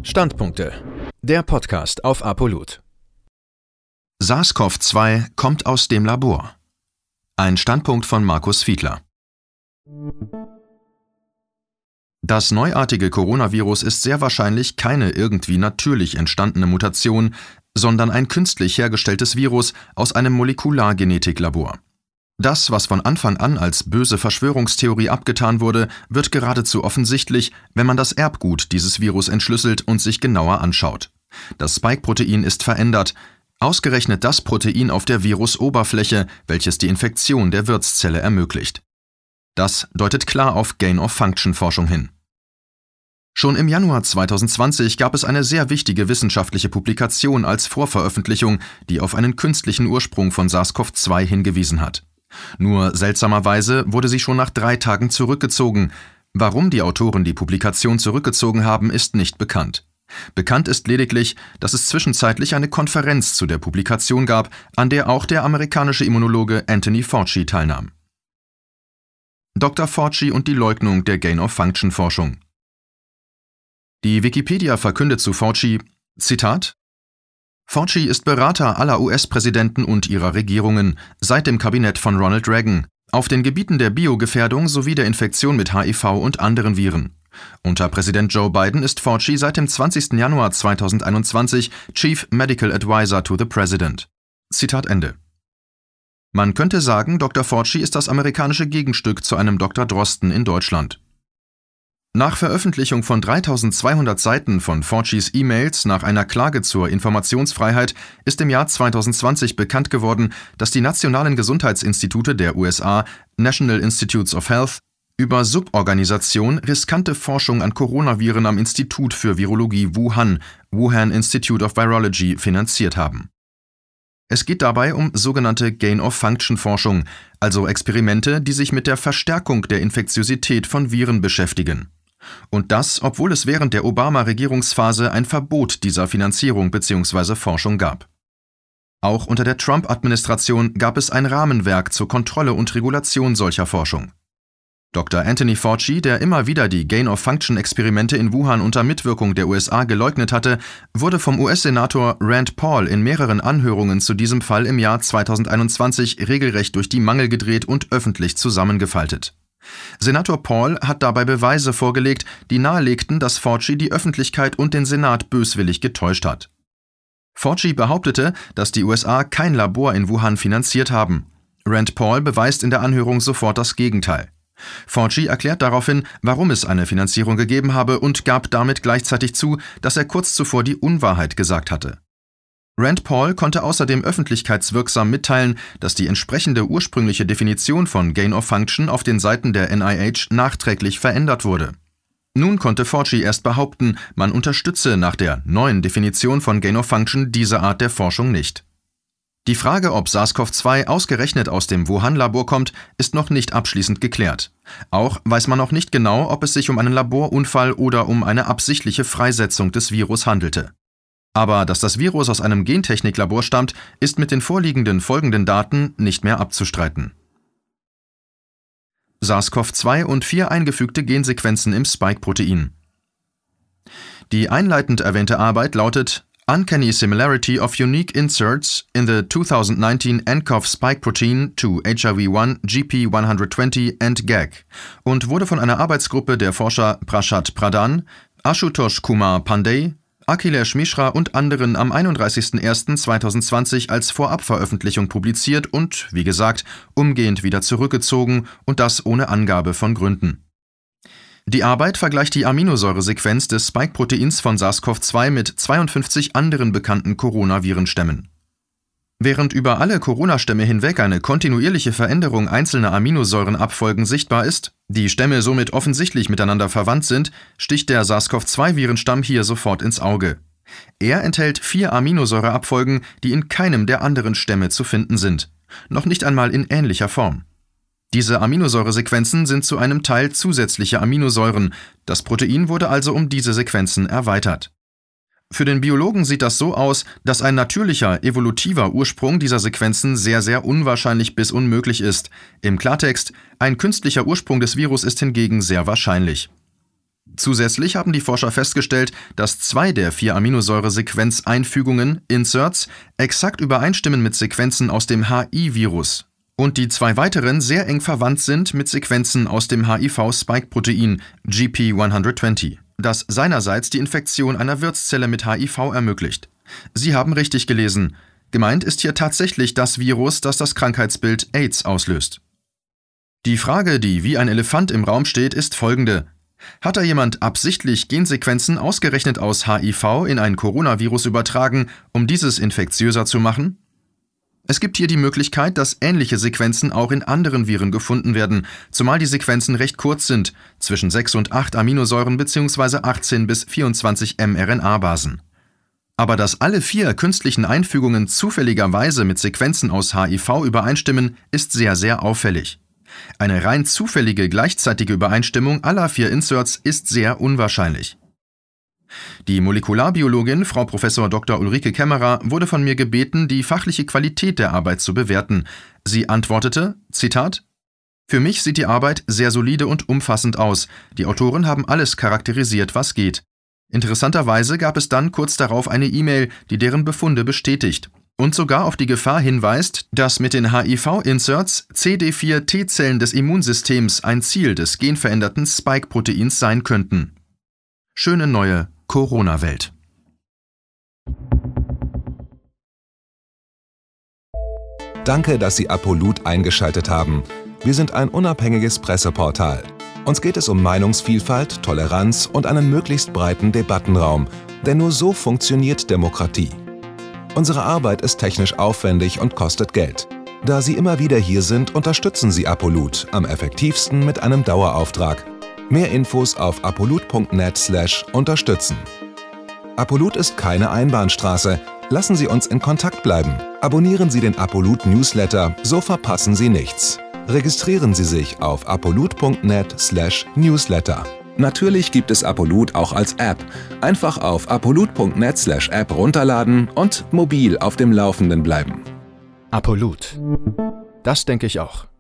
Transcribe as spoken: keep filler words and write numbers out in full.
Standpunkte. Der Podcast auf Apolut. SARS-CoV zwei kommt aus dem Labor. Ein Standpunkt von Markus Fiedler. Das neuartige Coronavirus ist sehr wahrscheinlich keine irgendwie natürlich entstandene Mutation, sondern ein künstlich hergestelltes Virus aus einem Molekulargenetiklabor. Das, was von Anfang an als böse Verschwörungstheorie abgetan wurde, wird geradezu offensichtlich, wenn man das Erbgut dieses Virus entschlüsselt und sich genauer anschaut. Das Spike-Protein ist verändert, ausgerechnet das Protein auf der Virusoberfläche, welches die Infektion der Wirtszelle ermöglicht. Das deutet klar auf Gain-of-Function-Forschung hin. Schon im Januar zweitausendzwanzig gab es eine sehr wichtige wissenschaftliche Publikation als Vorveröffentlichung, die auf einen künstlichen Ursprung von SARS-CoV zwei hingewiesen hat. Nur seltsamerweise wurde sie schon nach drei Tagen zurückgezogen. Warum die Autoren die Publikation zurückgezogen haben, ist nicht bekannt. Bekannt ist lediglich, dass es zwischenzeitlich eine Konferenz zu der Publikation gab, an der auch der amerikanische Immunologe Anthony Fauci teilnahm. Doktor Fauci und die Leugnung der Gain-of-Function-Forschung. Die Wikipedia verkündet zu Fauci, Zitat: Fauci ist Berater aller U S-Präsidenten und ihrer Regierungen seit dem Kabinett von Ronald Reagan auf den Gebieten der Biogefährdung sowie der Infektion mit H I V und anderen Viren. Unter Präsident Joe Biden ist Fauci seit dem zwanzigsten Januar zweitausendeinundzwanzig Chief Medical Advisor to the President. Zitat Ende. Man könnte sagen, Doktor Fauci ist das amerikanische Gegenstück zu einem Doktor Drosten in Deutschland. Nach Veröffentlichung von dreitausendzweihundert Seiten von Faucis E-Mails nach einer Klage zur Informationsfreiheit ist im Jahr zweitausendzwanzig bekannt geworden, dass die nationalen Gesundheitsinstitute der U S A, National Institutes of Health, über Suborganisation riskante Forschung an Coronaviren am Institut für Virologie Wuhan, Wuhan Institute of Virology, finanziert haben. Es geht dabei um sogenannte Gain-of-Function-Forschung, also Experimente, die sich mit der Verstärkung der Infektiosität von Viren beschäftigen. Und das, obwohl es während der Obama-Regierungsphase ein Verbot dieser Finanzierung bzw. Forschung gab. Auch unter der Trump-Administration gab es ein Rahmenwerk zur Kontrolle und Regulation solcher Forschung. Doktor Anthony Fauci, der immer wieder die Gain-of-Function-Experimente in Wuhan unter Mitwirkung der U S A geleugnet hatte, wurde vom U S-Senator Rand Paul in mehreren Anhörungen zu diesem Fall im Jahr zweitausendeinundzwanzig regelrecht durch die Mangel gedreht und öffentlich zusammengefaltet. Senator Paul hat dabei Beweise vorgelegt, die nahelegten, dass Fauci die Öffentlichkeit und den Senat böswillig getäuscht hat. Fauci behauptete, dass die U S A kein Labor in Wuhan finanziert haben. Rand Paul beweist in der Anhörung sofort das Gegenteil. Fauci erklärt daraufhin, warum es eine Finanzierung gegeben habe und gab damit gleichzeitig zu, dass er kurz zuvor die Unwahrheit gesagt hatte. Rand Paul konnte außerdem öffentlichkeitswirksam mitteilen, dass die entsprechende ursprüngliche Definition von Gain-of-Function auf den Seiten der N I H nachträglich verändert wurde. Nun konnte Fauci erst behaupten, man unterstütze nach der neuen Definition von Gain-of-Function diese Art der Forschung nicht. Die Frage, ob SARS-CoV zwei ausgerechnet aus dem Wuhan-Labor kommt, ist noch nicht abschließend geklärt. Auch weiß man noch nicht genau, ob es sich um einen Laborunfall oder um eine absichtliche Freisetzung des Virus handelte. Aber dass das Virus aus einem Gentechniklabor stammt, ist mit den vorliegenden folgenden Daten nicht mehr abzustreiten. SARS-CoV zwei und vier eingefügte Gensequenzen im Spike-Protein. Die einleitend erwähnte Arbeit lautet Uncanny Similarity of Unique Inserts in the twenty nineteen N C O V Spike Protein to H I V one G P one twenty and G A G und wurde von einer Arbeitsgruppe der Forscher Prashad Pradhan, Ashutosh Kumar Pandey, Akhilesh Mishra und anderen am einunddreißigsten ersten zweitausendzwanzig als Vorabveröffentlichung publiziert und, wie gesagt, umgehend wieder zurückgezogen und das ohne Angabe von Gründen. Die Arbeit vergleicht die Aminosäuresequenz des Spike-Proteins von SARS-CoV zwei mit zweiundfünfzig anderen bekannten Coronavirenstämmen. Während über alle Corona-Stämme hinweg eine kontinuierliche Veränderung einzelner Aminosäurenabfolgen sichtbar ist, die Stämme somit offensichtlich miteinander verwandt sind, sticht der SARS-CoV zwei Virenstamm hier sofort ins Auge. Er enthält vier Aminosäureabfolgen, die in keinem der anderen Stämme zu finden sind, noch nicht einmal in ähnlicher Form. Diese Aminosäuresequenzen sind zu einem Teil zusätzliche Aminosäuren, das Protein wurde also um diese Sequenzen erweitert. Für den Biologen sieht das so aus, dass ein natürlicher, evolutiver Ursprung dieser Sequenzen sehr, sehr unwahrscheinlich bis unmöglich ist. Im Klartext, ein künstlicher Ursprung des Virus ist hingegen sehr wahrscheinlich. Zusätzlich haben die Forscher festgestellt, dass zwei der vier Aminosäure-Sequenzeinfügungen, Inserts, exakt übereinstimmen mit Sequenzen aus dem H I-Virus und die zwei weiteren sehr eng verwandt sind mit Sequenzen aus dem H I V-Spike-Protein G P hundertzwanzig, das seinerseits die Infektion einer Wirtszelle mit H I V ermöglicht. Sie haben richtig gelesen. Gemeint ist hier tatsächlich das Virus, das das Krankheitsbild AIDS auslöst. Die Frage, die wie ein Elefant im Raum steht, ist folgende. Hat da jemand absichtlich Gensequenzen ausgerechnet aus H I V in ein Coronavirus übertragen, um dieses infektiöser zu machen? Es gibt hier die Möglichkeit, dass ähnliche Sequenzen auch in anderen Viren gefunden werden, zumal die Sequenzen recht kurz sind, zwischen sechs und acht Aminosäuren bzw. achtzehn bis vierundzwanzig mRNA-Basen. Aber dass alle vier künstlichen Einfügungen zufälligerweise mit Sequenzen aus H I V übereinstimmen, ist sehr, sehr auffällig. Eine rein zufällige gleichzeitige Übereinstimmung aller vier Inserts ist sehr unwahrscheinlich. Die Molekularbiologin Frau Professor Doktor Ulrike Kämmerer wurde von mir gebeten, die fachliche Qualität der Arbeit zu bewerten. Sie antwortete, Zitat, »Für mich sieht die Arbeit sehr solide und umfassend aus. Die Autoren haben alles charakterisiert, was geht. Interessanterweise gab es dann kurz darauf eine E-Mail, die deren Befunde bestätigt und sogar auf die Gefahr hinweist, dass mit den H I V-Inserts C D vier T-Zellen des Immunsystems ein Ziel des genveränderten Spike-Proteins sein könnten. Schöne neue Corona-Welt. Danke, dass Sie Apolut eingeschaltet haben. Wir sind ein unabhängiges Presseportal. Uns geht es um Meinungsvielfalt, Toleranz und einen möglichst breiten Debattenraum, denn nur so funktioniert Demokratie. Unsere Arbeit ist technisch aufwendig und kostet Geld. Da Sie immer wieder hier sind, unterstützen Sie Apolut am effektivsten mit einem Dauerauftrag. Mehr Infos auf apolut punkt net slash unterstützen. Apolut ist keine Einbahnstraße. Lassen Sie uns in Kontakt bleiben. Abonnieren Sie den Apolut Newsletter, so verpassen Sie nichts. Registrieren Sie sich auf apolut punkt net slash newsletter. Natürlich gibt es Apolut auch als App. Einfach auf apolut punkt net slash app runterladen und mobil auf dem Laufenden bleiben. Apolut. Das denke ich auch.